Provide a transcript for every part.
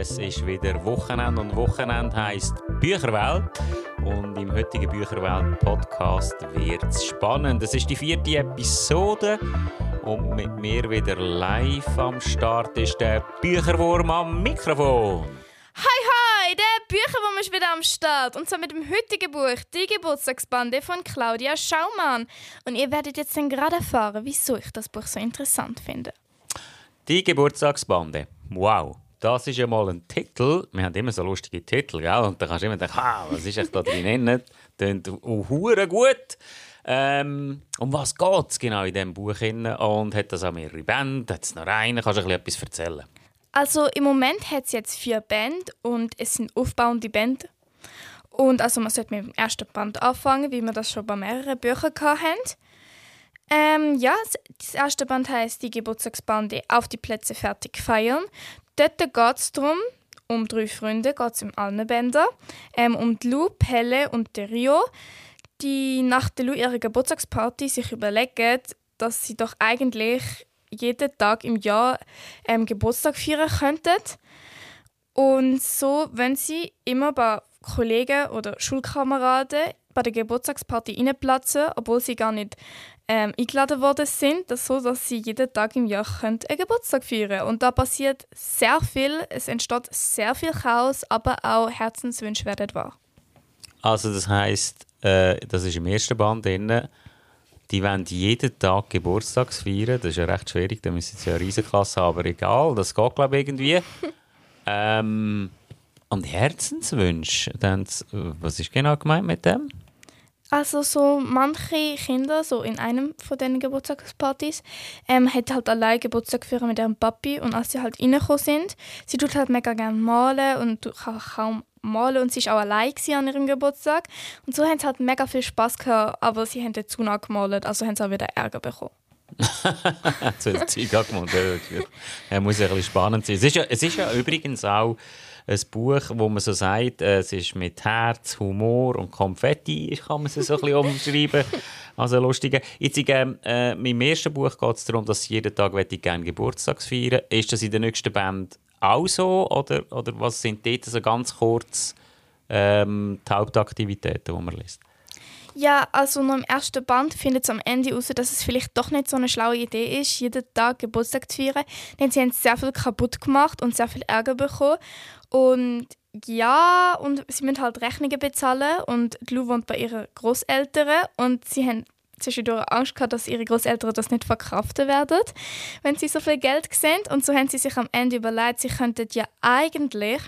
Es ist wieder Wochenende und Wochenende heisst Bücherwelt. Und im heutigen Bücherwelt-Podcast wird es spannend. Es ist die 4. Episode und mit mir wieder live am Start ist der Bücherwurm am Mikrofon. Hi, der Bücherwurm ist wieder am Start. Und zwar mit dem heutigen Buch «Die Geburtstagsbande» von Claudia Schaumann. Und ihr werdet jetzt dann gerade erfahren, wieso ich das Buch so interessant finde. Die Geburtstagsbande. Wow, das ist ja mal ein Titel. Wir haben immer so lustige Titel, gell? Und da kannst du immer denken, was ist echt da drin? Klingt hure gut. Um was geht es genau in diesem Buch? Und hat das auch mehrere Bände? Hat es noch einen? Kannst du etwas erzählen? Also im Moment hat es jetzt 4 Bände und es sind aufbauende Bände. Und also man sollte mit dem ersten Band anfangen, wie wir das schon bei mehreren Büchern hatten. Das erste Band heisst «Die Geburtstagsbande auf die Plätze fertig feiern». Dort geht es darum, um 3 Freunde, geht es in allen Bändern, um die Lou, Pelle und den Rio, die nach der Lou ihrer Geburtstagsparty sich überlegen, dass sie doch eigentlich jeden Tag im Jahr Geburtstag feiern könnten. Und so wollen sie immer bei Kollegen oder Schulkameraden bei der Geburtstagsparty reinplatzen, obwohl sie gar nicht eingeladen worden sind, dass sie jeden Tag im Jahr einen Geburtstag feiern können. Und da passiert sehr viel, es entsteht sehr viel Chaos, aber auch Herzenswünsche werden wahr. Also das heisst, das ist im ersten Band drin, die wollen jeden Tag Geburtstag feiern. Das ist ja recht schwierig, da müssen sie ja eine Riesenklasse haben, aber egal, das geht glaube ich irgendwie. Und Herzenswünsche, was ist genau gemeint mit dem? Also so manche Kinder, so in einem von diesen Geburtstagspartys, hat halt allein Geburtstag gefeiert mit ihrem Papi. Und als sie halt reingekommen sind, sie tut halt mega gerne malen und kann kaum malen. Und sie war auch allein an ihrem Geburtstag. Und so haben sie halt mega viel Spass gehabt, aber sie haben dazu noch gemalt, also haben sie auch wieder Ärger bekommen. So das Zeug angemalt. Ja, muss ja ein bisschen spannend sein. Es ist ja übrigens auch ein Buch, wo man so sagt, es ist mit Herz, Humor und Konfetti, kann man es so ein bisschen umschreiben. Also lustig. Jetzt, im ersten Buch geht es darum, dass jeden Tag gerne Geburtstag feiern. Ist das in der nächsten Band auch so? Oder was sind dort so ganz kurz die Hauptaktivitäten, die man liest? Ja, also noch im ersten Band findet es am Ende heraus, dass es vielleicht doch nicht so eine schlaue Idee ist, jeden Tag Geburtstag zu feiern. Denn sie haben sehr viel kaputt gemacht und sehr viel Ärger bekommen. Und ja, und sie müssen halt Rechnungen bezahlen. Und Lou wohnt bei ihren Grosseltern. Und sie haben zwischendurch Angst gehabt, dass ihre Grosseltern das nicht verkraften werden, wenn sie so viel Geld sehen. Und so haben sie sich am Ende überlegt, sie könnten ja eigentlich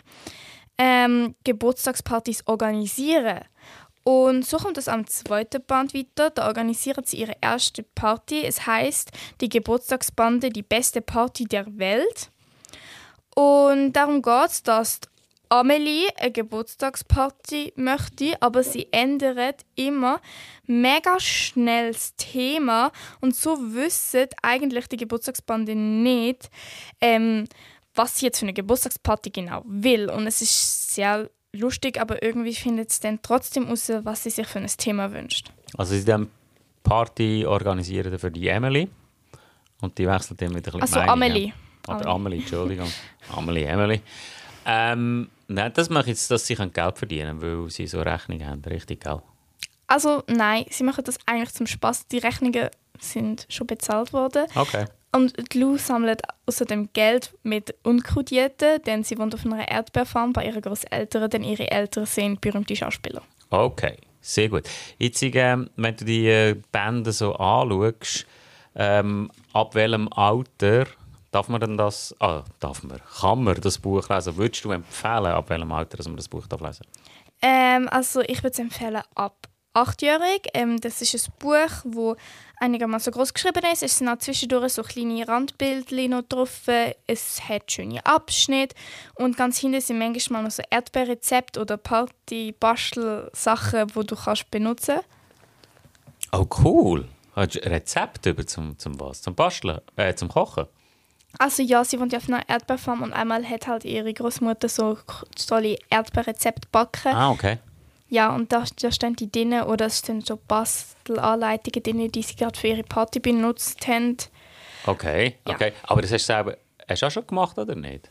Geburtstagspartys organisieren. Und so kommt es am 2. Band weiter. Da organisieren sie ihre erste Party. Es heisst «Die Geburtstagsbande, die beste Party der Welt». Und darum geht es, dass Amelie eine Geburtstagsparty möchte, aber sie ändert immer mega schnell das Thema. Und so wissen eigentlich die Geburtstagsbande nicht, was sie jetzt für eine Geburtstagsparty genau will. Und es ist sehr lustig, aber irgendwie findet es dann trotzdem heraus, was sie sich für ein Thema wünscht. Also sie dann Party organisieren für die Emily und die wechselt dann wieder ein bisschen Also Amelie. Oder Amelie, Entschuldigung. Emily. Nein, das mache ich jetzt, dass sie Geld verdienen können, weil sie so Rechnungen haben, richtig, gell? Also nein, sie machen das eigentlich zum Spaß. Die Rechnungen sind schon bezahlt worden. Okay. Und Lou sammelt außerdem Geld mit Unkrutdiäten, denn sie wohnt auf einer Erdbeerfarm bei ihren Großeltern, denn ihre Eltern sind berühmte Schauspieler. Okay, sehr gut. Jetzt, wenn du die Bände so anschaust, ab welchem Alter darf man denn das, kann man das Buch lesen? Würdest du empfehlen, ab welchem Alter dass man das Buch lesen darf? Also ich würde es empfehlen ab 8-jährig. Das ist ein Buch, das einigermaßen groß geschrieben ist. Es sind auch zwischendurch so kleine Randbildchen noch drauf. Es hat schöne Abschnitte. Und ganz hinten sind manchmal noch so Erdbeerrezepte oder Party-Bastel-Sachen, die du kannst benutzen kannst. Oh, cool. Hast du Rezepte zum was? Zum Basteln? Zum Kochen? Also ja, sie wohnt ja auf einer Erdbeerfarm und einmal hat halt ihre Großmutter so tolle Erdbeerrezepte gebacken. Ah, okay. Ja, und da stehen die drin, oder es stehen so Bastelanleitungen drin, die sie gerade für ihre Party benutzt haben. Okay. Ja. Aber das hast du auch schon gemacht, oder nicht?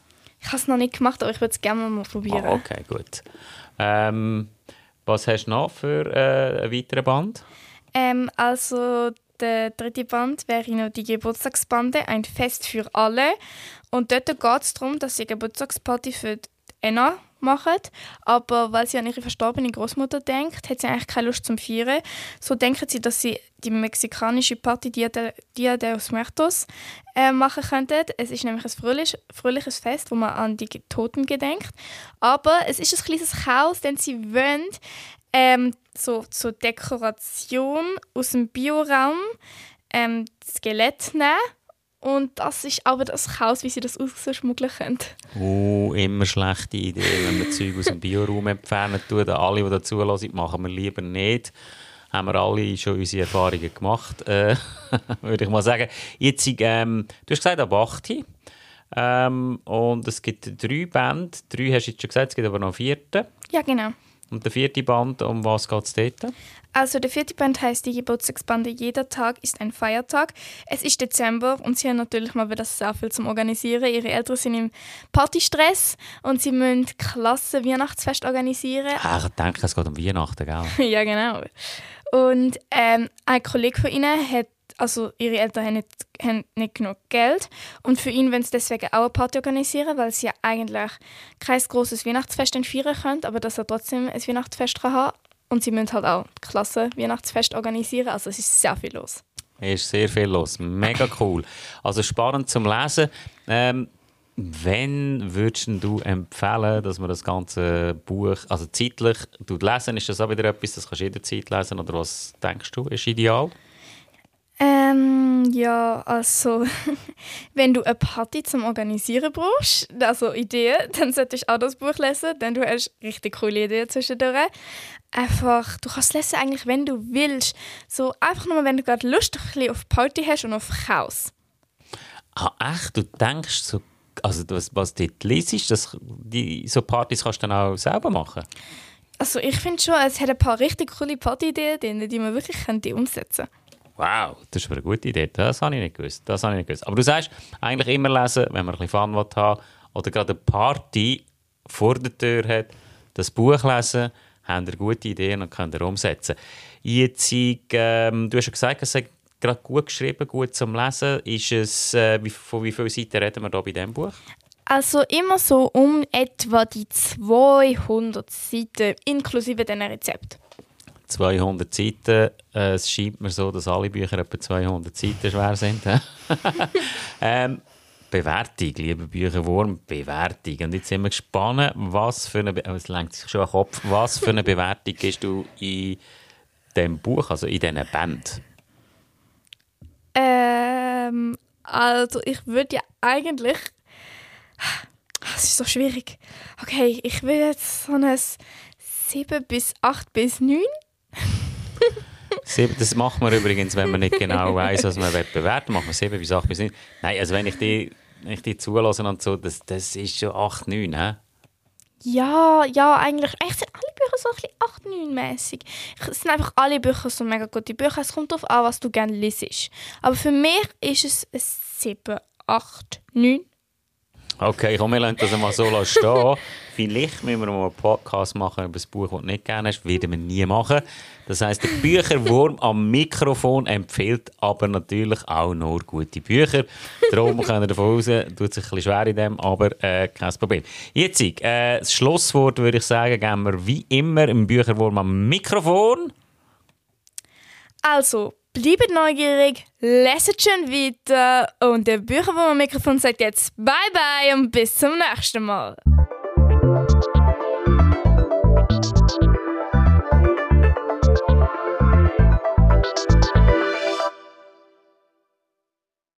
Ich habe es noch nicht gemacht, aber ich würde es gerne mal probieren. Okay, gut. Was hast du noch für einen weiteren Band? Also der dritte Band wäre noch die Geburtstagsbande, ein Fest für alle. Und dort geht es darum, dass sie eine Geburtstagsparty für Anna machen. Aber weil sie an ihre verstorbene Großmutter denkt, hat sie eigentlich keine Lust zum Feiern. So denken sie, dass sie die mexikanische Party Dia de los Muertos machen könnten. Es ist nämlich ein fröhliches Fest, wo man an die Toten gedenkt. Aber es ist ein kleines Chaos, denn sie wollen so zur Dekoration aus dem Bioraum das Skelett nehmen. Und das ist aber das Chaos, wie sie das rausschmuggeln können. Immer schlechte Idee, wenn man Zeug aus dem Bioraum entfernen tut. Alle, die dazu hören, machen wir lieber nicht. Haben wir alle schon unsere Erfahrungen gemacht, würde ich mal sagen. Jetzt, du hast gesagt, ab 8. Und es gibt 3 Bände. 3 hast du jetzt schon gesagt, es gibt aber noch einen 4. Ja, genau. Und der 4. Band, um was geht es dort? Also der 4. Band heisst die Geburtstagsbande «Jeder Tag ist ein Feiertag». Es ist Dezember und sie haben natürlich mal wieder sehr viel zum Organisieren. Ihre Eltern sind im Partystress und sie müssen klasse Weihnachtsfest organisieren. Ich denke, es geht um Weihnachten, gell? Ja, genau. Und ein Kollege von ihnen hat, also ihre Eltern haben nicht genug Geld und für ihn wollen sie deswegen auch eine Party organisieren, weil sie ja eigentlich kein grosses Weihnachtsfest feiern können, aber dass er trotzdem ein Weihnachtsfest haben kann. Und sie müssen halt auch klasse Weihnachtsfest organisieren, also es ist sehr viel los. Es ist sehr viel los, mega cool. Also spannend zum Lesen. Wann würdest du empfehlen, dass man das ganze Buch, also zeitlich, lesen, ist das auch wieder etwas, das kannst du jederzeit lesen, oder was denkst du, ist ideal? Ja, also wenn du eine Party zum Organisieren brauchst, also Ideen, dann solltest du auch das Buch lesen, denn du hast richtig coole Ideen zwischendurch. Einfach, du kannst lesen eigentlich, wenn du willst. So einfach nur, wenn du gerade Lust ein bisschen auf Party hast und auf Chaos. Ah, echt? Du denkst so, also was du dort liest, so Partys kannst du dann auch selber machen? Also ich finde schon, es hat ein paar richtig coole Party-Ideen drin, die man wirklich umsetzen könnte. Wow, das ist eine gute Idee. Das habe ich nicht gewusst. Aber du sagst, eigentlich immer lesen, wenn man ein bisschen Fun haben will, oder gerade eine Party vor der Tür hat, das Buch lesen, habt ihr gute Ideen und könnt ihr umsetzen. Jetzt, du hast ja gesagt, es ist gerade gut geschrieben, gut zum Lesen. Ist es, von wie vielen Seiten reden wir da bei diesem Buch? Also immer so um etwa die 200 Seiten, inklusive diesen Rezept. 200 Seiten. Es scheint mir so, dass alle Bücher etwa 200 Seiten schwer sind. Bewertung, lieber Bücherwurm, Bewertung. Und jetzt sind wir gespannt, was für eine Bewertung gibst du in diesem Buch, also in diesen Band? Also ich würde ja eigentlich... Es ist so schwierig. Okay, ich will jetzt so ein 7 bis 8 bis 9. Das macht man übrigens, wenn man nicht genau weiss, was man bewerten will. Macht man 7 bis 8 bis 9. Nein, also wenn ich die zulasse und so, das ist schon 8, 9, hä? Ja, eigentlich sind alle Bücher so ein bisschen 8, 9-mässig. Es sind einfach alle Bücher so mega gute Bücher. Es kommt darauf an, was du gerne liest. Aber für mich ist es ein 7, 8, 9. Okay, komm, wir lassen das mal so stehen. Vielleicht müssen wir mal einen Podcast machen über das Buch, das du nicht gerne hast. Werden wir nie machen. Das heisst, der Bücherwurm am Mikrofon empfiehlt aber natürlich auch nur gute Bücher. Darum können wir davon raus, tut sich ein bisschen schwer in dem, aber kein Problem. Jetzt, das Schlusswort würde ich sagen, geben wir wie immer im Bücherwurm am Mikrofon. Also, bleibt neugierig, leset schon weiter und der Bücherwurm am Mikrofon sagt jetzt Bye-bye und bis zum nächsten Mal.